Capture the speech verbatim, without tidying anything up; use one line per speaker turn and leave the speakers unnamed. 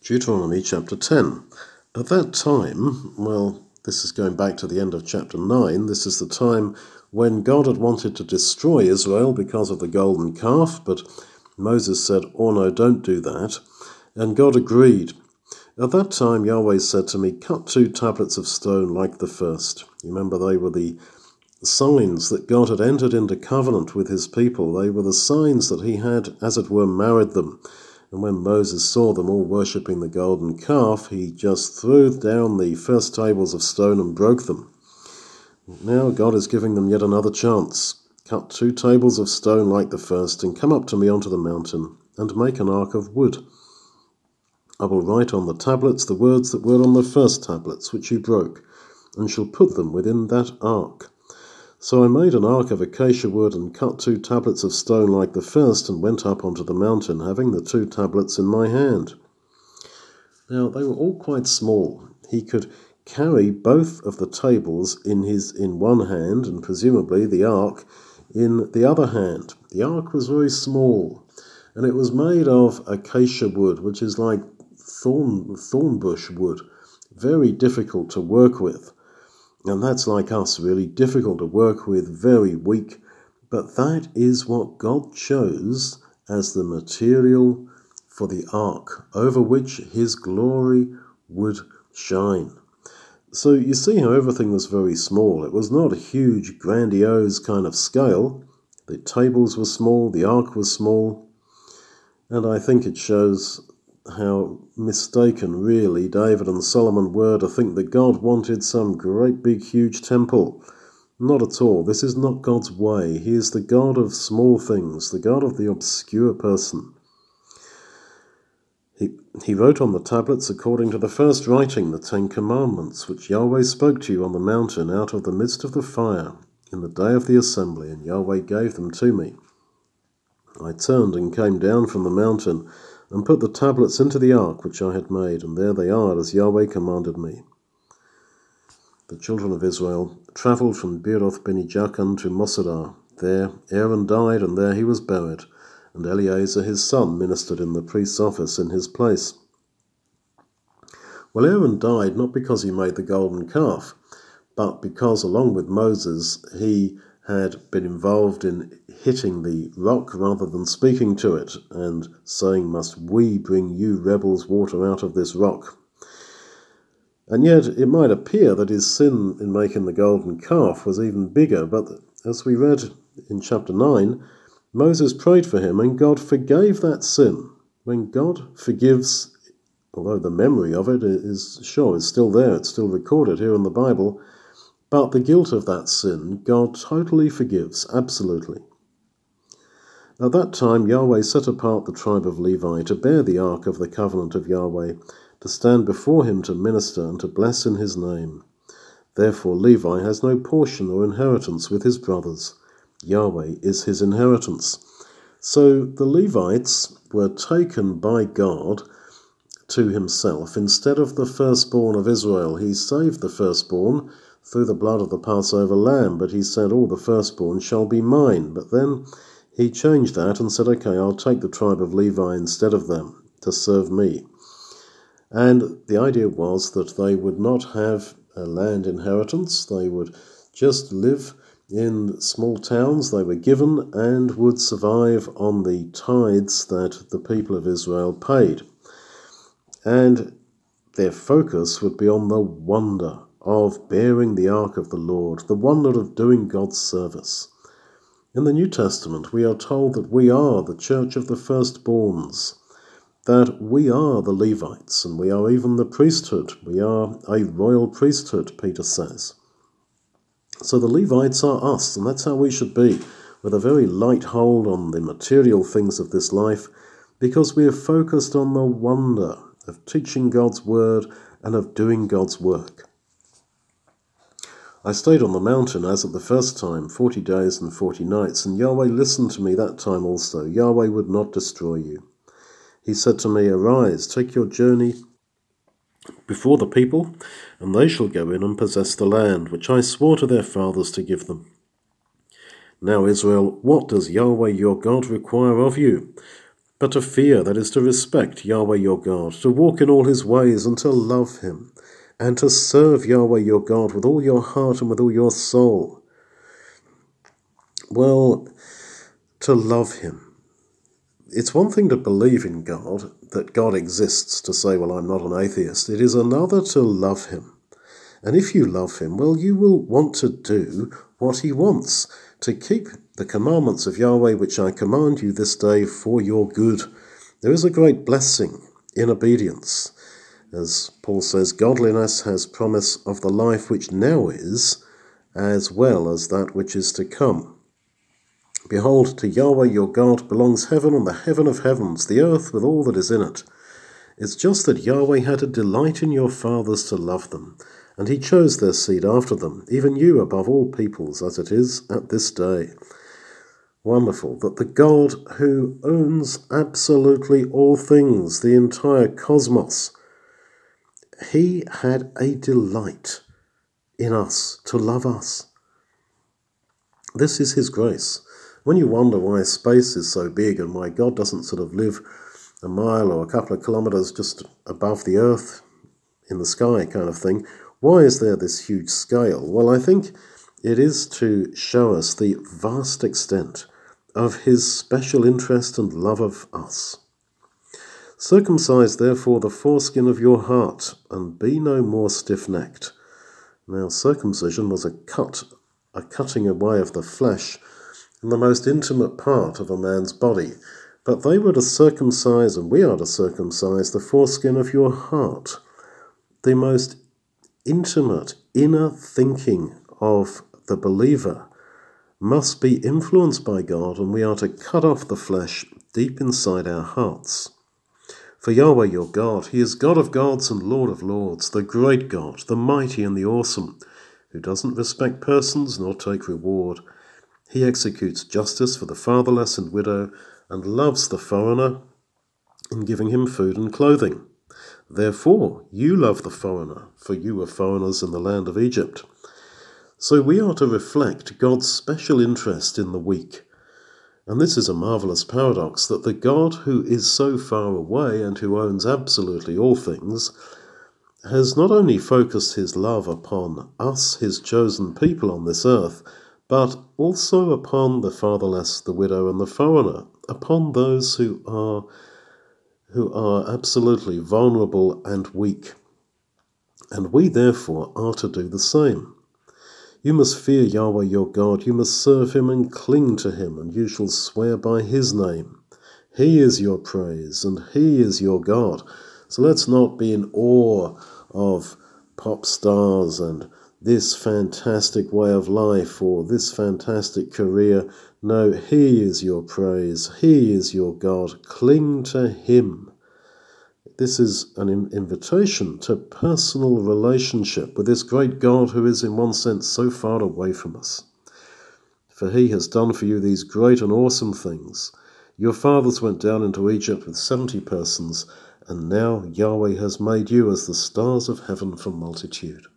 Deuteronomy chapter ten. At that time, well, this is going back to the end of chapter nine, this is the time when God had wanted to destroy Israel because of the golden calf, but Moses said, oh no, don't do that. And God agreed. At that time Yahweh said to me, cut two tablets of stone like the first. You remember they were the signs that God had entered into covenant with his people. They were the signs that he had, as it were, married them. And when Moses saw them all worshipping the golden calf, he just threw down the first tables of stone and broke them. Now God is giving them yet another chance. Cut two tables of stone like the first, and come up to me onto the mountain, and make an ark of wood. I will write on the tablets the words that were on the first tablets, which you broke, and shall put them within that ark. So I made an ark of acacia wood, and cut two tablets of stone like the first, and went up onto the mountain, having the two tablets in my hand. Now they were all quite small. He could carry both of the tables in his in one hand, and presumably the ark in the other hand. The ark was very small, and it was made of acacia wood, which is like thorn thornbush wood, very difficult to work with. And that's like us, really difficult to work with, very weak. But that is what God chose as the material for the ark, over which his glory would shine. So you see how everything was very small. It was not a huge, grandiose kind of scale. The tables were small, the ark was small. And I think it shows how mistaken really David and Solomon were to think that God wanted some great big huge temple. Not at all. This is not God's way. He is the God of small things, the God of the obscure person. He, he wrote on the tablets according to the first writing, the Ten Commandments, which Yahweh spoke to you on the mountain out of the midst of the fire in the day of the assembly, and Yahweh gave them to me. I turned and came down from the mountain, and put the tablets into the ark which I had made, and there they are, as Yahweh commanded me. The children of Israel travelled from Beeroth Beni-Jaakan to Moserah. There Aaron died, and there he was buried, and Eleazar his son ministered in the priest's office in his place. Well, Aaron died not because he made the golden calf, but because, along with Moses, he had been involved in hitting the rock rather than speaking to it and saying, must we bring you rebels water out of this rock? And yet it might appear that his sin in making the golden calf was even bigger, but as we read in chapter nine, Moses prayed for him and God forgave that sin. When God forgives, although the memory of it is sure is still there, it's still recorded here in the Bible, but the guilt of that sin, God totally forgives, absolutely. At that time, Yahweh set apart the tribe of Levi to bear the ark of the covenant of Yahweh, to stand before him to minister and to bless in his name. Therefore Levi has no portion or inheritance with his brothers. Yahweh is his inheritance. So the Levites were taken by God to himself instead of the firstborn of Israel. He saved the firstborn through the blood of the Passover lamb, but he said, all the firstborn shall be mine. But then he changed that and said, okay, I'll take the tribe of Levi instead of them to serve me. And the idea was that they would not have a land inheritance. They would just live in small towns they were given and would survive on the tithes that the people of Israel paid. And their focus would be on the wonder of bearing the ark of the Lord, the wonder of doing God's service. In the New Testament, we are told that we are the church of the firstborns, that we are the Levites, and we are even the priesthood. We are a royal priesthood, Peter says. So the Levites are us, and that's how we should be, with a very light hold on the material things of this life, because we are focused on the wonder of teaching God's word and of doing God's work. I stayed on the mountain as at the first time, forty days and forty nights, and Yahweh listened to me that time also. Yahweh would not destroy you. He said to me, arise, take your journey before the people, and they shall go in and possess the land, which I swore to their fathers to give them. Now, Israel, what does Yahweh your God require of you? but to fear, that is to respect Yahweh your God, to walk in all his ways and to love him, and to serve Yahweh your God with all your heart and with all your soul. Well, to love him. It's one thing to believe in God, that God exists, to say, well, I'm not an atheist. It is another to love him. And if you love him, well, you will want to do what he wants, to keep the commandments of Yahweh, which I command you this day for your good. There is a great blessing in obedience. As Paul says, godliness has promise of the life which now is, as well as that which is to come. Behold, to Yahweh your God belongs heaven and the heaven of heavens, the earth with all that is in it. It's just that Yahweh had a delight in your fathers to love them, and he chose their seed after them, even you above all peoples, as it is at this day. Wonderful that the God who owns absolutely all things, the entire cosmos, he had a delight in us, to love us. This is his grace. When you wonder why space is so big and why God doesn't sort of live a mile or a couple of kilometers just above the earth in the sky kind of thing, why is there this huge scale? Well, I think it is to show us the vast extent of his special interest and love of us. Circumcise therefore the foreskin of your heart, and be no more stiff-necked. Now, circumcision was a cut, a cutting away of the flesh in the most intimate part of a man's body, but they were to circumcise, and we are to circumcise, the foreskin of your heart, the most intimate inner thinking of the believer must be influenced by God, and we are to cut off the flesh deep inside our hearts. For Yahweh your God, he is God of gods and Lord of lords, the great God, the mighty and the awesome, who doesn't respect persons nor take reward. He executes justice for the fatherless and widow, and loves the foreigner in giving him food and clothing. Therefore you love the foreigner, for you were foreigners in the land of Egypt. So we are to reflect God's special interest in the weak. And this is a marvelous paradox, that the God who is so far away and who owns absolutely all things has not only focused his love upon us, his chosen people on this earth, but also upon the fatherless, the widow, and the foreigner, upon those who are who are absolutely vulnerable and weak. And we therefore are to do the same. You must fear Yahweh your God, you must serve him and cling to him, and you shall swear by his name. He is your praise, and he is your God. So let's not be in awe of pop stars and this fantastic way of life or this fantastic career. No, he is your praise. He is your God. Cling to him. This is an invitation to personal relationship with this great God who is in one sense so far away from us. For he has done for you these great and awesome things. Your fathers went down into Egypt with seventy persons, and now Yahweh has made you as the stars of heaven for multitude.